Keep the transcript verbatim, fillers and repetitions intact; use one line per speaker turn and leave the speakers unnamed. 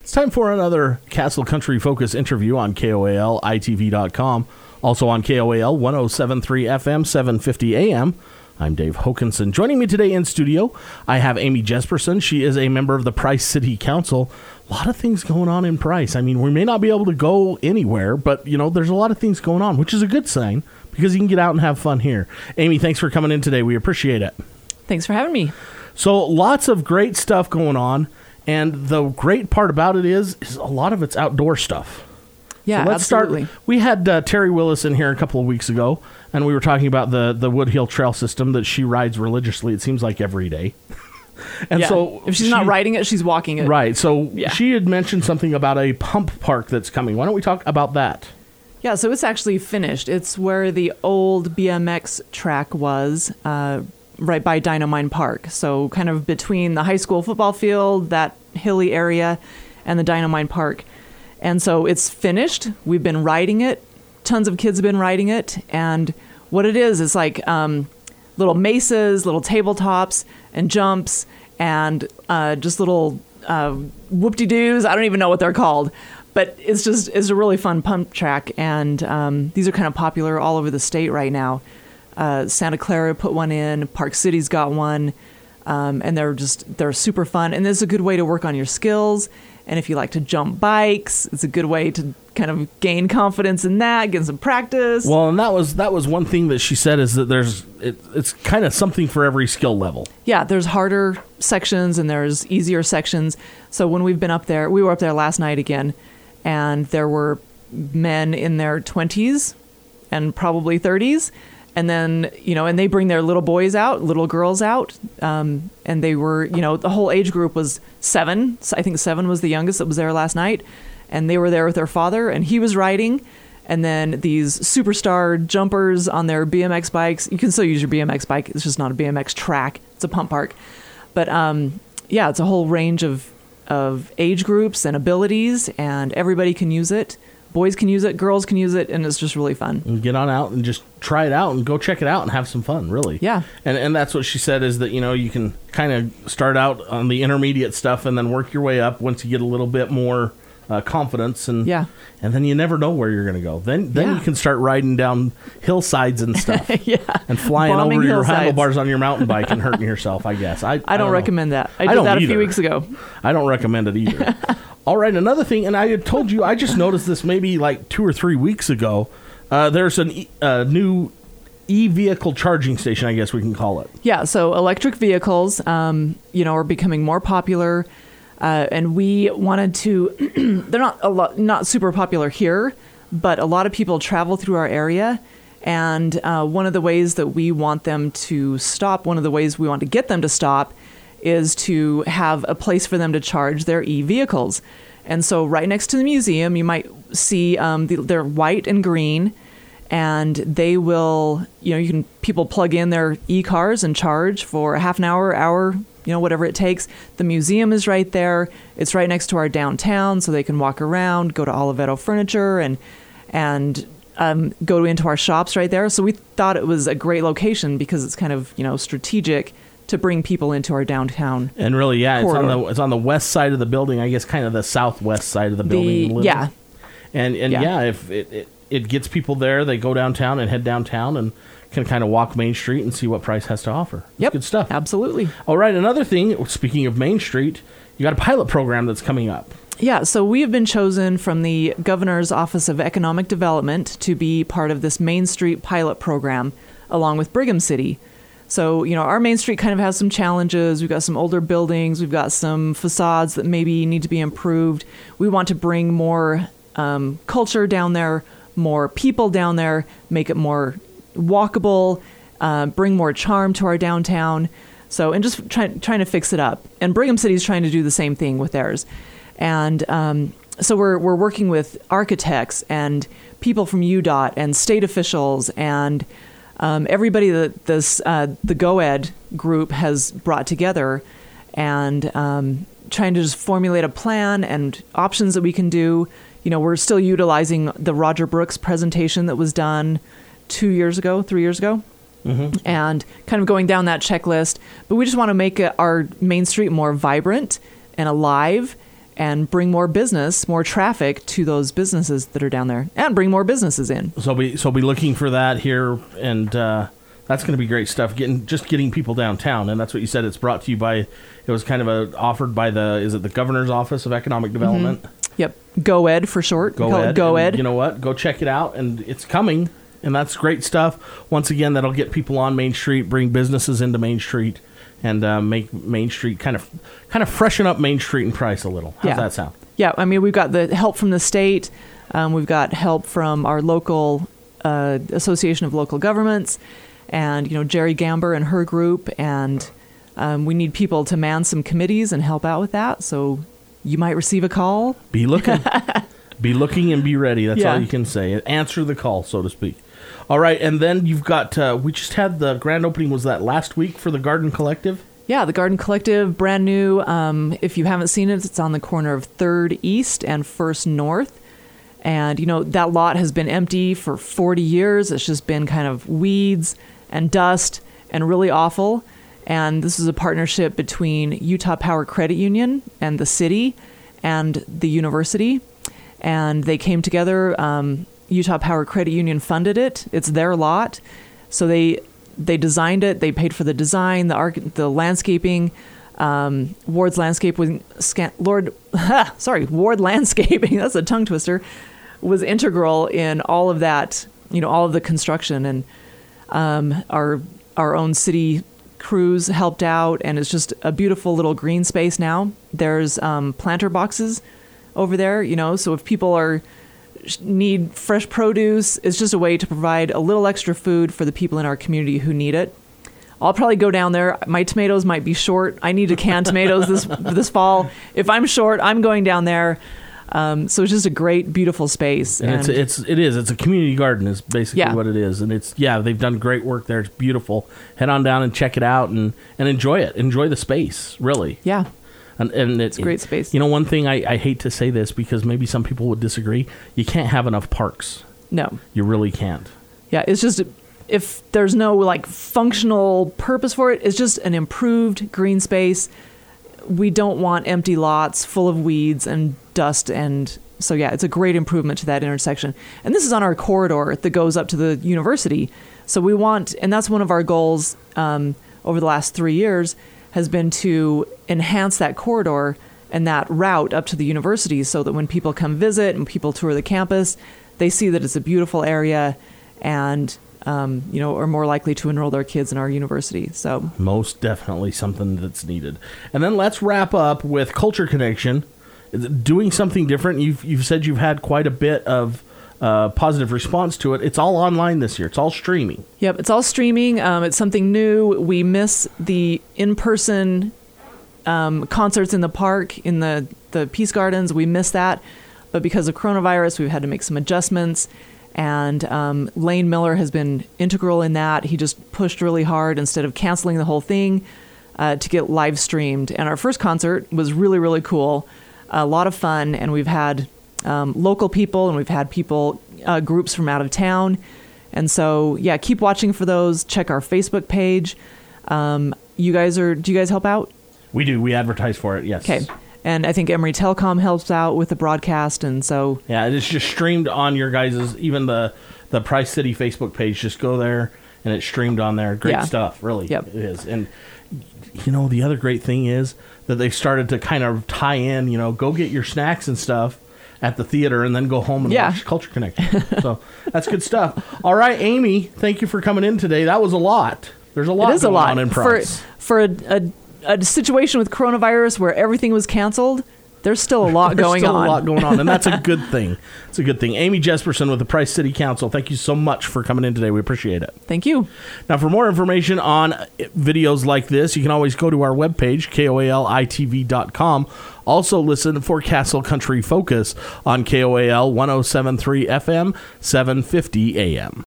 It's time for another Castle Country Focus interview on K O A L I T V dot com. Also on K O A L one oh seven point three F M, seven fifty A M. I'm Dave Hokinson. Joining me today in studio, I have Amy Jesperson. She is a member of the Price City Council. A lot of things going on in Price. I mean, we may not be able to go anywhere, but, you know, there's a lot of things going on, which is a good sign because you can get out and have fun here. Amy, thanks for coming in today. We appreciate it.
Thanks for having me.
So lots of great stuff going on. And the great part about it is, is a lot of it's outdoor stuff.
Yeah,
so let's
absolutely.
Start. We had uh, Terry Willis in here a couple of weeks ago, and we were talking about the, the Woodhill Trail system that she rides religiously, it seems like every day. And
yeah.
so
if she's
she,
not riding it, she's walking it.
Right. So
yeah.
she had mentioned something about a pump park that's coming. Why don't we talk about that?
Yeah, so it's actually finished. It's where the old B M X track was, uh, right by Dynamine Park. So kind of between the high school football field, that hilly area, and the Dynamine Park. And so it's finished. We've been riding it. Tons of kids have been riding it. And what it is, is like um, little mesas, little tabletops, and jumps, and uh, just little uh, whoop-de-doos. I don't even know what they're called. But it's just it's a really fun pump track. And um, these are kind of popular all over the state right now. Uh, Santa Clara put one in. Park City's got one. Um, and they're just, they're super fun. And this is a good way to work on your skills. And if you like to jump bikes, it's a good way to kind of gain confidence in that, get some practice.
Well, and that was that was one thing that she said is that there's it, it's kind of something for every skill level.
Yeah, there's harder sections and there's easier sections. So when we've been up there, we were up there last night again, and there were men in their twenties and probably thirties. And then, you know, and they bring their little boys out, little girls out. Um, and they were, you know, the whole age group was seven. So I think seven was the youngest that was there last night. And they were there with their father, and he was riding. And then these superstar jumpers on their B M X bikes. You can still use your B M X bike. It's just not a B M X track. It's a pump park. But um, yeah, it's a whole range of, of age groups and abilities, and everybody can use it. Boys can use it, girls can use it, and it's just really fun.
And get on out and just try it out and go check it out and have some fun, really.
Yeah.
And and that's what she said is that, you know, you can kind of start out on the intermediate stuff and then work your way up once you get a little bit more uh, confidence. And
yeah.
And then you never know where you're going to go. Then then
yeah.
you can start riding down hillsides and stuff.
yeah.
And flying
Bombing
over your
hillsides.
handlebars on your mountain bike and hurting yourself, I guess. I, I,
I don't,
don't
recommend that. I
I
did
don't
that a
either.
few weeks ago.
I don't recommend it either. All right, another thing, and I had told you, I just noticed this maybe like two or three weeks ago. Uh, there's a e- uh, new e-vehicle charging station, I guess we can call it.
Yeah, so electric vehicles, um, you know, are becoming more popular, uh, and we wanted to. They're not a lot, not super popular here, but a lot of people travel through our area, and uh, one of the ways that we want them to stop, one of the ways we want to get them to stop, is to have a place for them to charge their e-vehicles. And so right next to the museum, you might see um, the, they're white and green, and they will, you know, you can people plug in their e-cars and charge for a half an hour, hour, you know, whatever it takes. The museum is right there. It's right next to our downtown, so they can walk around, go to Oliveto Furniture, and and um, go into our shops right there. So we thought it was a great location because it's kind of, you know, strategic to bring people into our downtown.
And really, yeah, it's on
corridor.
the it's on the west side of the building, I guess kind of the southwest side of the building.
The,
a little.
yeah.
And and yeah,
Yeah.
if it, it it gets people there, they go downtown and head downtown and can kind of walk Main Street and see what Price has to offer. It's
Yep.
good stuff.
Absolutely.
All right, another thing, speaking of Main Street, you got a pilot program that's coming up.
Yeah, so we have been chosen from the Governor's Office of Economic Development to be part of this Main Street pilot program, along with Brigham City. So, you know, our Main Street kind of has some challenges. We've got some older buildings. We've got some facades that maybe need to be improved. We want to bring more um, culture down there, more people down there, make it more walkable, uh, bring more charm to our downtown. So, and just try, trying to fix it up. And Brigham City is trying to do the same thing with theirs. And um, so we're we're working with architects and people from U D O T and state officials and um, everybody that this uh, the GoEd group has brought together, and um, trying to just formulate a plan and options that we can do. You know, we're still utilizing the Roger Brooks presentation that was done two years ago, three years ago. Mm-hmm. And kind of going down that checklist. But we just want to make it, our Main Street more vibrant and alive, and bring more business, more traffic to those businesses that are down there, and bring more businesses in.
So we so be looking for that here, and uh, that's going to be great stuff. Getting just getting people downtown, and that's what you said. It's brought to you by. It was kind of a, offered by the. Is it the Governor's Office of Economic Development?
Mm-hmm. Yep, GoEd for short.
Go
we call
Ed.
it GoEd.
You know what? Go check it out, and it's coming, and that's great stuff. Once again, that'll get people on Main Street, bring businesses into Main Street, and uh, make Main Street kind of kind of freshen up Main Street and Price a little. How's
Yeah.
that sound?
Yeah, I mean, we've got the help from the state. Um, we've got help from our local uh, Association of Local Governments, and you know Jerry Gamber and her group, and um, we need people to man some committees and help out with that. So you might receive a call.
Be looking. Be looking and be ready. That's
Yeah.
all you can say. Answer the call, so to speak. All right, and then you've got, uh, we just had the grand opening, was that last week for the Garden Collective?
Yeah, the Garden Collective, brand new. Um, if you haven't seen it, it's on the corner of third East and first North. And, you know, that lot has been empty for forty years. It's just been kind of weeds and dust and really awful. And this is a partnership between Utah Power Credit Union and the city and the university. And they came together. Um, Utah Power Credit Union funded it. It's their lot. So they they designed it. They paid for the design, the arch, the landscaping. Um, Ward's Landscape was scan, Lord, sorry, Ward Landscaping. That's a tongue twister. Was integral in all of that. You know, all of the construction, and um, our our own city crews helped out, and it's just a beautiful little green space now. There's um, planter boxes over there. You know, so if people are need fresh produce, it's just a way to provide a little extra food for the people in our community who need it. I'll probably go down there. My tomatoes might be short. I need to can tomatoes this this fall. If I'm short, I'm going down there. Um, so it's just a great, beautiful space.
And, and it's, it's, it is, it's a community garden is basically
Yeah.
what it is. And it's, yeah, they've done great work there. It's beautiful. Head on down and check it out and, and enjoy it. Enjoy the space, really.
Yeah.
And, and it,
It's a great space.
You know, one thing, I, I hate to say this because maybe some people would disagree. You can't have enough parks.
No.
You really can't.
Yeah, it's just, if there's no like functional purpose for it, it's just an improved green space. We don't want empty lots full of weeds and dust. And so, yeah, it's a great improvement to that intersection. And this is on our corridor that goes up to the university. So we want, and that's one of our goals um, over the last three years, has been to enhance that corridor and that route up to the university so that when people come visit and people tour the campus, they see that it's a beautiful area and, um, you know, are more likely to enroll their kids in our university. So
Most definitely something that's needed. And then let's wrap up with Culture Connection. Doing something different. You've, you've said you've had quite a bit of uh, positive response to it. It's all online this year. It's all streaming.
Yep, it's all streaming. Um, it's something new. We miss the in-person um, concerts in the park, in the, the Peace Gardens. We miss that. But because of coronavirus, we've had to make some adjustments. And um, Lane Miller has been integral in that. He just pushed really hard instead of canceling the whole thing uh, to get live streamed. And our first concert was really, really cool. A lot of fun. And we've had um, local people and we've had people, uh, groups from out of town. And so, yeah, keep watching for those. Check our Facebook page. Um, you guys are, do you guys help out?
We do. We advertise for it, yes.
Okay. And I think Emory Telecom helps out with the broadcast. And so,
Yeah, it's just streamed on your guys' even the the Price City Facebook page. Just go there and it's streamed on there. Great
Yeah.
stuff, really.
Yep.
It is. And you know, the other great thing is that they've started to kind of tie in, you know, go get your snacks and stuff at the theater and then go home and
Yeah.
watch Culture Connection. So that's good stuff. All right, Amy, thank you for coming in today. That was a lot. There's a lot
it is a
going
lot
on in
for,
Price.
for a, a, a situation with coronavirus where everything was canceled. There's still a lot
There's
going
still
on.
a lot going on, and that's a good thing. It's a good thing. Amy Jesperson with the Price City Council, thank you so much for coming in today. We appreciate it.
Thank you.
Now, for more information on videos like this, you can always go to our webpage, K O A L I T V dot com. Also, listen for Castle Country Focus on K O A L one oh seven point three F M, seven fifty A M.